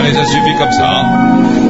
Allez, ça suffit comme ça. Hein.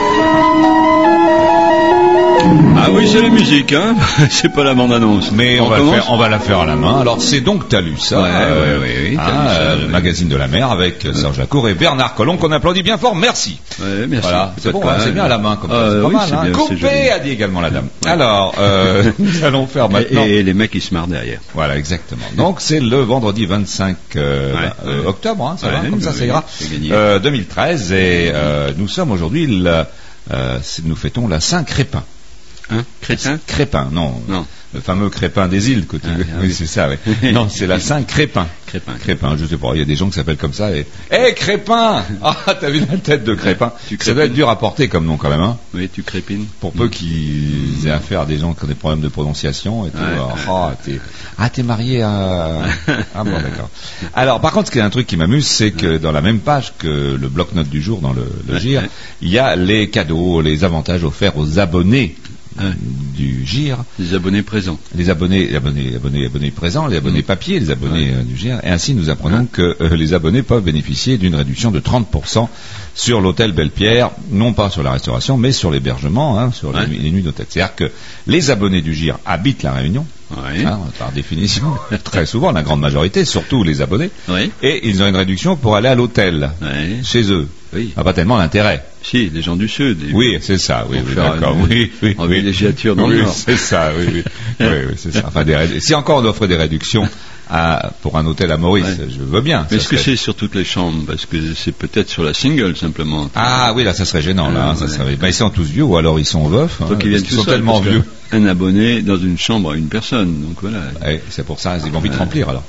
Ah oui, c'est la musique, hein. C'est pas la bande-annonce. Mais on va la faire à la main. Alors c'est donc Talus, ça. Oui. Le magazine de la mer avec Serge Lacour et Bernard Collomb qu'on applaudit bien fort. Merci. Ouais, merci. Voilà, c'est bon, c'est bien à la main comme ça. C'est pas mal. Hein. Coupé, a dit également la dame. Ouais. Alors, nous allons faire maintenant. Et les mecs qui se marrent derrière. Voilà, exactement. Donc c'est le vendredi 25 octobre, hein, ça va, comme ça ira. 2013 et nous sommes aujourd'hui nous fêtons la Saint-Crépin. Hein, Crétin? Crépin, non. Le fameux Crépin des îles, que tu veux. Oui, c'est ça, oui. Non, c'est la Saint-Crépin. Crépin, je sais pas, il y a des gens qui s'appellent comme ça et... Crépin! Ah, t'as vu la tête de Crépin? Ça doit être dur à porter comme nom quand même, hein. Oui, tu crépines. Pour peu qu'ils aient affaire à des gens qui ont des problèmes de prononciation et tout. T'es marié à... Ah bon, d'accord. Alors, par contre, ce qui est un truc qui m'amuse, c'est que dans la même page que le bloc-notes du jour, dans le GIR, il y a les cadeaux, les avantages offerts aux abonnés du GIR. Les abonnés présents. Les abonnés présents, les abonnés papier, les abonnés du GIR. Et ainsi, nous apprenons que les abonnés peuvent bénéficier d'une réduction de 30% sur l'hôtel Belle-Pierre, non pas sur la restauration, mais sur l'hébergement, sur les nuits d'hôtel. C'est-à-dire que les abonnés du GIR habitent la Réunion. Par définition, très souvent, la grande majorité, surtout les abonnés, et ils ont une réduction pour aller à l'hôtel, chez eux. Pas tellement l'intérêt. Si, les gens du Sud. Oui, c'est ça, d'accord. En villégiature dans le Nord. C'est ça, oui, c'est ça. Enfin, si encore on offre des réductions pour un hôtel à Maurice, je veux bien. Mais est-ce que c'est sur toutes les chambres? Parce que c'est peut-être sur la single, simplement. Ah oui, là, ça serait gênant, là. Ils sont tous vieux, ou alors ils sont veufs. Ils sont tellement vieux. Un abonné dans une chambre à une personne, donc voilà. C'est pour ça, ils vont vite remplir, alors.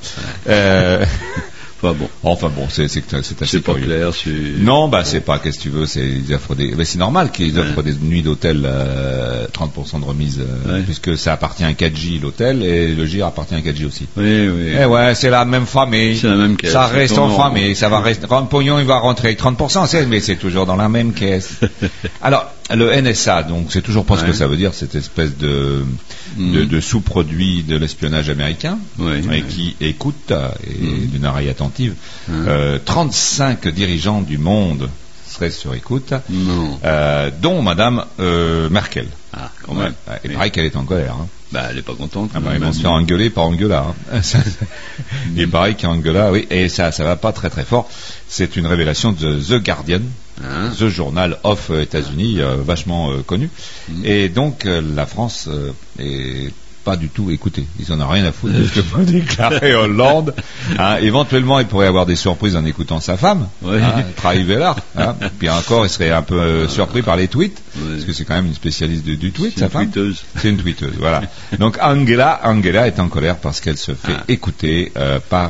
Enfin bon, c'est assez pas curieux. Clair, non, c'est pas, qu'est-ce que tu veux, c'est normal qu'ils offrent des nuits d'hôtel 30% de remise, puisque ça appartient à 4J l'hôtel, et le GIR appartient à 4J aussi. Oui. C'est la même famille. C'est la même caisse. Ça reste en famille, ça va rester, quand le pognon, il va rentrer avec 30%, mais c'est toujours dans la même caisse. Alors, le NSA, donc, c'est toujours pas ce que ça veut dire, cette espèce de sous-produit de l'espionnage américain, qui écoute, d'une oreille attentive, 35 dirigeants du monde seraient sur écoute, dont Madame Merkel. Ah, quand même. Il paraît qu'elle est en colère. Hein. Elle est pas contente. Ils vont se faire engueuler par Angela. Hein. Il paraît qu'Angela, et ça va pas très très fort. C'est une révélation de The Guardian, The Journal of États-Unis, vachement connu. Et donc la France est pas du tout écouté. Ils en ont rien à foutre de ce que peut déclarer Hollande. Éventuellement, il pourrait avoir des surprises en écoutant sa femme, Traivella. Puis encore, il serait un peu surpris par les tweets, parce que c'est quand même une spécialiste du tweet, sa femme. C'est une tweeteuse, voilà. Donc Angela est en colère parce qu'elle se fait écouter par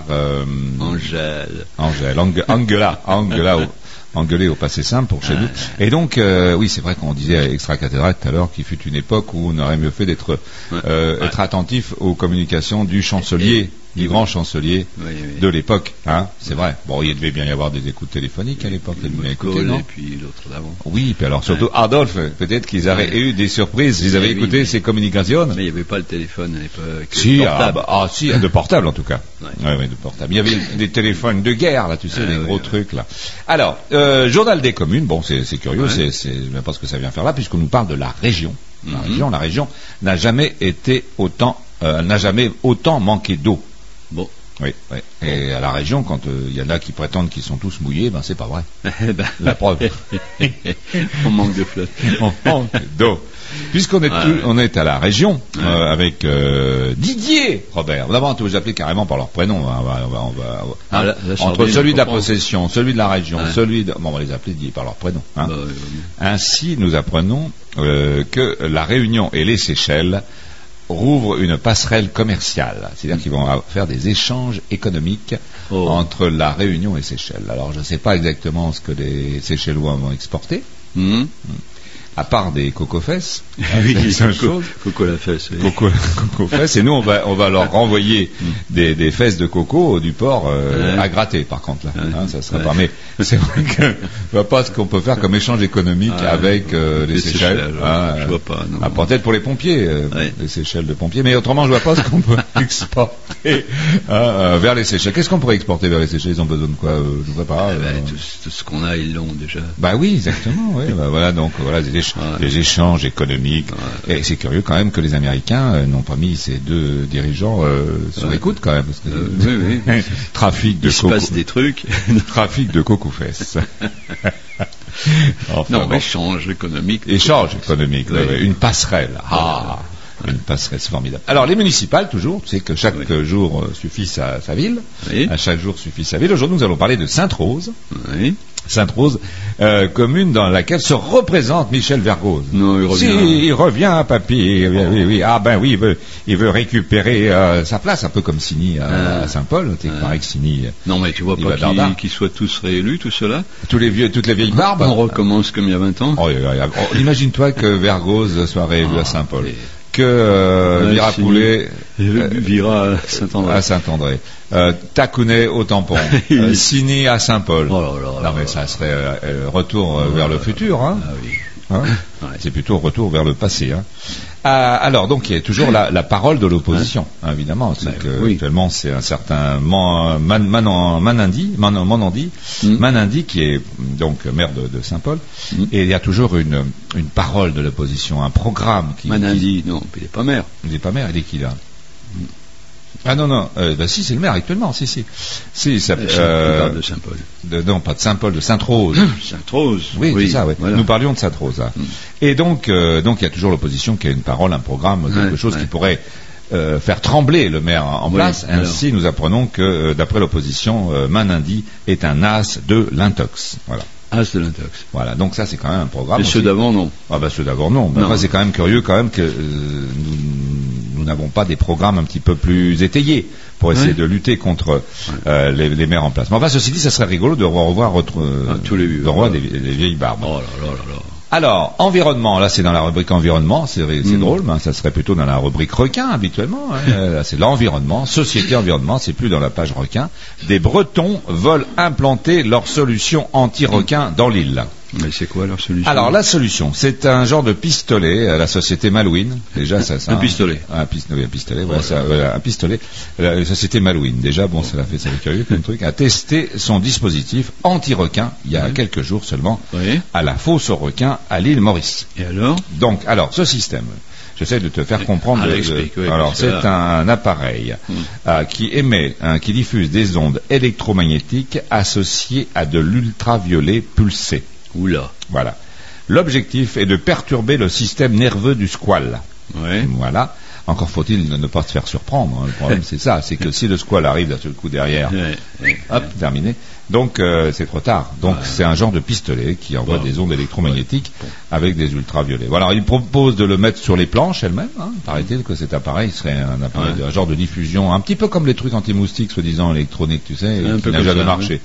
Angela au passé simple pour chez nous. Et donc, c'est vrai qu'on disait extra-cathédrale tout à l'heure qu'il fut une époque où on aurait mieux fait d'être être attentif aux communications du chancelier, du grand chancelier de l'époque. C'est vrai. Bon, il devait bien y avoir des écoutes téléphoniques à l'époque. Et puis l'autre d'avant. Oui, puis alors surtout Adolphe, peut-être qu'ils auraient eu des surprises s'ils avaient écouté ces communications. Mais il n'y avait pas le téléphone à l'époque. Si, de portable en tout cas. De portable. Il y avait des téléphones de guerre, là, tu sais, des gros trucs, là. Alors, Journal des communes, c'est curieux, je ne sais pas ce que ça vient faire là, puisqu'on nous parle de la région. La région n'a jamais autant manqué d'eau. Bon. Oui. Et à la région, quand il y en a qui prétendent qu'ils sont tous mouillés, c'est pas vrai. La preuve. On manque de flotte. On manque d'eau. Puisqu'on est à la région, avec Didier, Robert. D'abord, on va les appeler carrément par leur prénom. Entre celui de la possession, celui de la région, on va les appeler par leur prénom. Ainsi, nous apprenons que la Réunion et les Seychelles rouvrent une passerelle commerciale. C'est-à-dire qu'ils vont faire des échanges économiques entre la Réunion et Seychelles. Alors, je ne sais pas exactement ce que les Seychellois vont exporter. À part des coco-fesses. Coco-la-fesse. Coco-fesses. Et nous, on va leur renvoyer des fesses de coco du port à gratter, par contre. Là. Ça serait pas. Mais c'est vrai que je vois pas ce qu'on peut faire comme échange économique avec les Seychelles. Je vois pas. Non. Peut-être pour les pompiers, les Seychelles de pompiers. Mais autrement, je vois pas ce qu'on peut. exporter vers les Seychelles. Qu'est-ce qu'on pourrait exporter vers les Seychelles? Ils ont besoin de quoi? Je ne sais pas. Tout ce qu'on a, ils l'ont déjà. Bah oui, exactement. Oui. Voilà, donc voilà les échanges économiques. Et c'est curieux quand même que les Américains n'ont pas mis ces deux dirigeants sur écoute quand même. Parce que, oui. Trafic de coco. Il se passe des trucs. Trafic de coco-fesses. Enfin, non, échange économique. Échange économique, une passerelle. Une passerelle, c'est formidable. Alors, les municipales, toujours, tu sais que chaque jour suffit sa ville. Oui. À chaque jour suffit sa ville. Aujourd'hui, nous allons parler de Sainte-Rose. Oui. Sainte-Rose, commune dans laquelle se représente Michel Vergoz. Non, il revient. Si, il revient, papy. Oui. Ah ben oui, il veut récupérer sa place, un peu comme Signy à Saint-Paul. Il paraît que Signy. Non, mais tu vois pas qu'ils soient tous réélus, tout cela. Toutes les vieilles barbes. On recommence comme il y a 20 ans. Imagine-toi que Vergoz soit réélu à Saint-Paul. Que Virapoulet Vira à Saint-André. Tacounet au tampon, Signy à Saint-Paul. Non mais ça serait retour vers le futur, hein. Ah oui. Hein c'est plutôt retour vers le passé. Hein. Alors donc il y a toujours la parole de l'opposition, hein, évidemment. Actuellement c'est un certain Manandi qui est donc maire de Saint-Paul, et il y a toujours une parole de l'opposition, un programme qui. Manandi, non, il n'est pas maire. Il n'est pas maire, il est qui là? Ah non, si c'est le maire actuellement, si. Ça parle de Saint-Paul. Non, pas de Saint-Paul, de Sainte-Rose. Sainte-Rose. Oui, c'est ça. Ouais. Voilà. Nous parlions de Sainte-Rose. Là. Et donc il y a toujours l'opposition qui a une parole, un programme, quelque chose qui pourrait faire trembler le maire en place. Ainsi, nous apprenons que d'après l'opposition, Manindi est un as de l'intox. Voilà. As de l'intox. Voilà, donc ça c'est quand même un programme. Et ceux d'avant non. Ah bah ceux d'avant non. Mais enfin, c'est quand même curieux quand même que nous n'avons pas des programmes un petit peu plus étayés pour essayer de lutter contre les maires en place. Mais enfin, ceci dit, ça serait rigolo de revoir tous les vieilles barbes. Oh là là. Alors, environnement, là c'est dans la rubrique environnement, c'est drôle, mais ça serait plutôt dans la rubrique requin habituellement. Là c'est l'environnement, société environnement, c'est plus dans la page requin. Des Bretons veulent implanter leur solution anti-requin dans l'île. Mais c'est quoi leur solution? Alors la solution, c'est un genre de pistolet à la société Malouine. Déjà ça. Un pistolet. Un pistolet. Un pistolet. La société Malouine. Déjà ça fait curieux comme truc. A testé son dispositif anti-requin il y a quelques jours seulement à la fosse aux requins à l'île Maurice. Et alors? Donc ce système. J'essaie de te faire comprendre. Alors c'est un appareil qui diffuse des ondes électromagnétiques associées à de l'ultraviolet pulsé. Oula. Voilà. L'objectif est de perturber le système nerveux du squale. Voilà. Encore faut-il ne pas se faire surprendre. Hein. Le problème c'est ça, c'est que si le squale arrive d'un seul coup derrière, terminé. Donc c'est trop tard. Donc c'est un genre de pistolet qui envoie des ondes électromagnétiques avec des ultraviolets. Voilà. Alors, il propose de le mettre sur les planches elles-mêmes. Hein. Paraît-il que cet appareil serait un appareil, un genre de diffusion, un petit peu comme les trucs anti-moustiques soi-disant électroniques, tu sais, qui n'a jamais marché,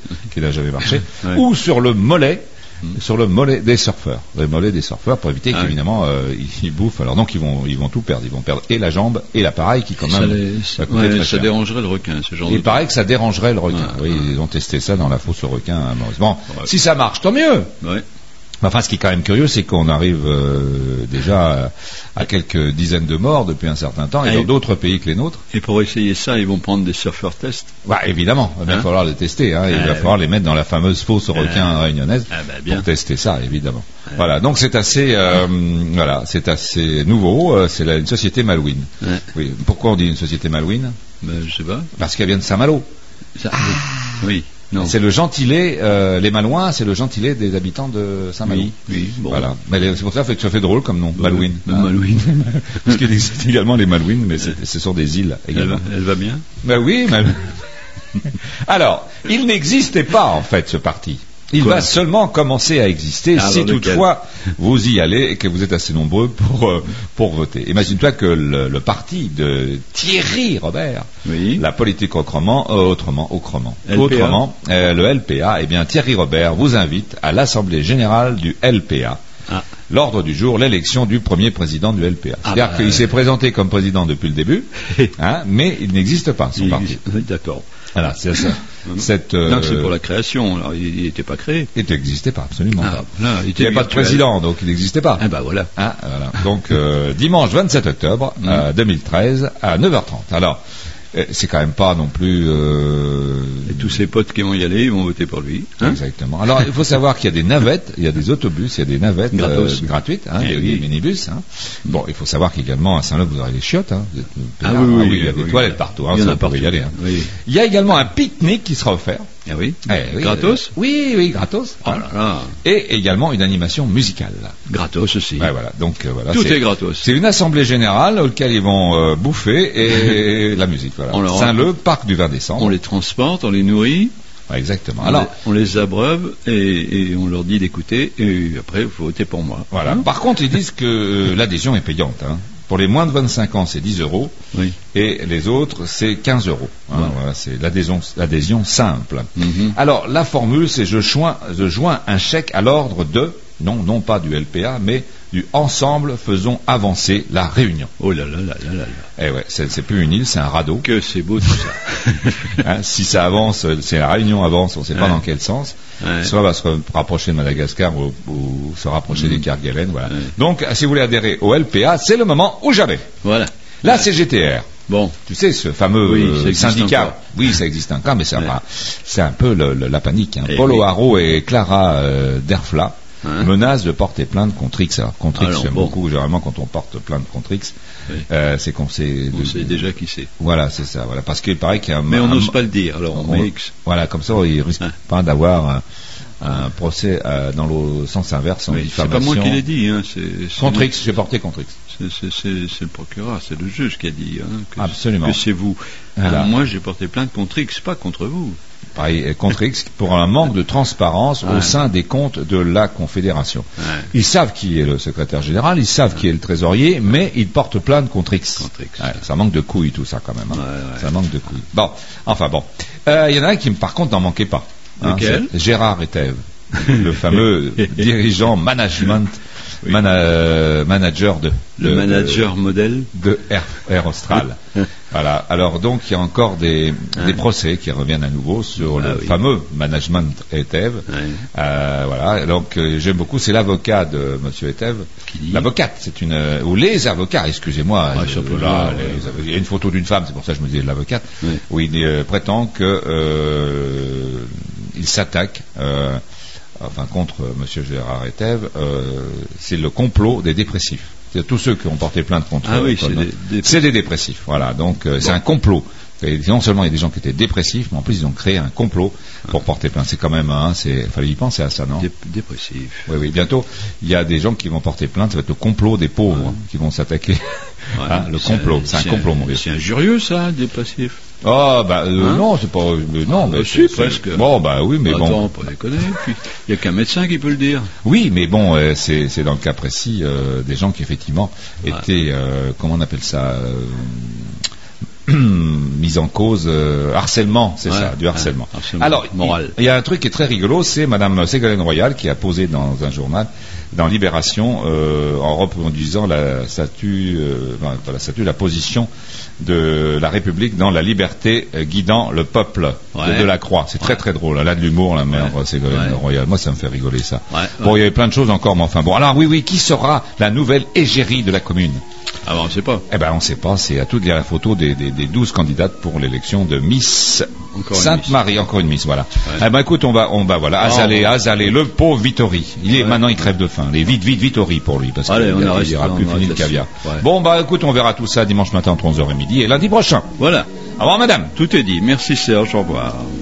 ou sur le mollet. Sur le mollet des surfeurs, pour éviter qu'évidemment ils bouffent. Alors donc ils vont tout perdre, ils vont perdre et la jambe et l'appareil qui quand même ça dérangerait le requin, ce genre. Il paraît que ça dérangerait le requin. Ils ont testé ça dans la fosse au requin. Bon, si ça marche, tant mieux. Enfin, ce qui est quand même curieux, c'est qu'on arrive déjà à quelques dizaines de morts depuis un certain temps, et dans d'autres pays que les nôtres. Et pour essayer ça, ils vont prendre des surfeurs tests. Évidemment, il va falloir les tester. Il va falloir les mettre dans la fameuse fosse aux requins réunionnaise pour tester ça, évidemment. Voilà, donc c'est assez, nouveau. C'est une société Malouine. Oui. Pourquoi on dit une société Malouine? Je sais pas. Parce qu'elle vient de Saint-Malo. Oui. Non. C'est le gentilé, les Malouins, c'est le gentilé des habitants de Saint-Malo. Oui, bon. Voilà. Mais c'est pour ça que ça fait drôle comme nom, Malouine. Malouine. Parce qu'il existe également les Malouines, mais ce sont des îles également. Elle va bien? Oui, Alors, il n'existait pas en fait ce parti. Il va seulement commencer à exister si toutefois vous y allez et que vous êtes assez nombreux pour voter. Imagine-toi que le parti de Thierry Robert, la politique autrement, le LPA, Thierry Robert vous invite à l'Assemblée Générale du LPA. L'ordre du jour, l'élection du premier président du LPA. C'est-à-dire qu'il s'est présenté comme président depuis le début, mais il n'existe pas son parti. D'accord. Voilà, c'est ça. cette... Donc c'est pour la création, alors il n'était pas créé. Il n'existait pas, absolument. Il n'y avait pas de président, donc il n'existait pas. Voilà. Voilà. Donc dimanche 27 octobre 2013 à 9h30. Alors, c'est quand même pas non plus... Et tous ses potes qui vont y aller, ils vont voter pour lui. Exactement. Alors, il faut savoir qu'il y a des navettes, il y a des autobus, il y a des navettes gratuites, des minibus. Bon, il faut savoir qu'également à Saint-Lô, vous aurez les chiottes. Oui, il y a des toilettes partout. Il y en a partout. Y aller. Oui. Il y a également un pique-nique qui sera offert. Ah oui, gratos. Oui, gratos. Oh là là. Et également une animation musicale. Gratos aussi. Voilà. Donc voilà. Tout est gratos. C'est une assemblée générale auquel ils vont bouffer et la musique. Voilà. Saint-Leu, parc du 20 décembre. On les transporte, on les nourrit. Exactement. Alors, on les abreuve et on leur dit d'écouter et après il faut voter pour moi. Voilà. Par contre, ils disent que l'adhésion est payante. Pour les moins de 25 ans, c'est 10 €. Oui. Et les autres, c'est 15 €. Voilà, c'est l'adhésion simple. Alors, la formule, c'est je joins un chèque à l'ordre de, non pas du LPA, mais du Ensemble Faisons Avancer la Réunion. Oh là là là là là. Eh ouais, c'est plus une île, c'est un radeau. Que c'est beau tout ça. Si ça avance, si la Réunion avance, on ne sait pas dans quel sens. Soit va se rapprocher de Madagascar ou se rapprocher des Kerguelen. Voilà. Donc, si vous voulez adhérer au LPA, c'est le moment ou jamais. Voilà. La CGTR. Bon. Tu sais, ce fameux syndicat. Oui, ça existe encore, mais c'est un peu la panique. Paul O'Haraud et Clara Derfla menacent de porter plainte contre X. Alors, contre X, j'aime beaucoup, généralement, quand on porte plainte contre X, c'est qu'on sait... On sait déjà qui c'est. Voilà, c'est ça. Voilà, parce qu'il paraît qu'il y a mais on n'ose pas le dire, alors on met X. Voilà, comme ça, il risque pas d'avoir un procès dans le sens inverse en diffamation. C'est pas moi qui l'ai dit. Contre X, j'ai porté contre X. C'est le procureur, c'est le juge qui a dit absolument que c'est vous. Alors, moi, j'ai porté plainte contre X, pas contre vous. Pareil, contre X pour un manque de transparence au sein des comptes de la Confédération. Ils savent qui est le secrétaire général, ils savent qui est le trésorier, mais ils portent plainte contre X. Ça manque de couilles tout ça quand même. Ça manque de couilles. Bon, enfin bon. Il y en a un qui par contre n'en manquait pas. Gérard Etève, le fameux dirigeant management. Manager le manager modèle de Air Austral. Voilà. Alors donc il y a encore des procès qui reviennent à nouveau sur le fameux management Etève. Voilà. Donc j'aime beaucoup, c'est l'avocat de Monsieur Etève. L'avocate, c'est ou les avocats. Excusez-moi. Il y a une photo d'une femme, c'est pour ça que je me disais l'avocate. Où il prétend que il s'attaque. Contre M. Gérard Etève, c'est le complot des dépressifs. C'est tous ceux qui ont porté plainte contre c'est des dépressifs. Voilà, donc c'est un complot. Et non seulement il y a des gens qui étaient dépressifs, mais en plus ils ont créé un complot pour porter plainte. C'est quand même fallait y penser à ça, non? Dépressif. Oui, bientôt il y a des gens qui vont porter plainte, ça va être le complot des pauvres qui vont s'attaquer. Le complot, c'est un complot, mon vieux. C'est injurieux ça, dépressif. Non, c'est pas. Si, presque. Bon, oui, mais bon. Attends, pas déconner. Puis, il n'y a qu'un médecin qui peut le dire. Oui, mais bon, c'est dans le cas précis des gens qui effectivement étaient, comment on appelle ça, mise en cause, harcèlement, c'est ça, du harcèlement. Alors, moral. Il y a un truc qui est très rigolo, c'est Madame Ségolène Royal qui a posé dans un journal, dans Libération, en reproduisant la position de la République dans la liberté guidant le peuple de la Croix. C'est très très drôle. Elle a de l'humour, la mère Ségolène Royal. Moi, ça me fait rigoler ça. Bon, il y avait plein de choses encore, mais enfin bon. Alors oui, qui sera la nouvelle égérie de la commune? On ne sait pas. On ne sait pas. C'est à tout de lire la photo des 12 candidates pour l'élection de Miss Sainte-Marie. Encore une Miss, voilà. Écoute, on va voilà. Azalée, le pauvre Vittori. Maintenant, il crève de faim. Vite Vittori pour lui, parce qu'il n'aura plus fini le caviar. Bon, écoute, on verra tout ça dimanche matin entre 11h et midi et lundi prochain. Voilà. Au revoir, madame. Tout est dit. Merci, Serge. Au revoir.